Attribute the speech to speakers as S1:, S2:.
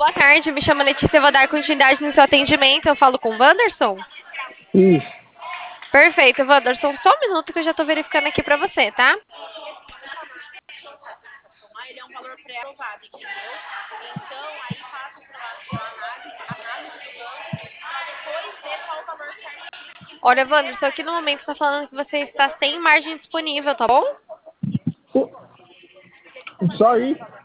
S1: Boa tarde, me chamo Letícia, eu vou dar continuidade no seu atendimento. Eu falo com o Wanderson?
S2: Isso.
S1: Perfeito, Wanderson, só um minuto que eu já tô verificando aqui pra você, tá? Olha, Wanderson, aqui no momento tá falando que você está sem margem disponível, tá bom?
S2: Só aí.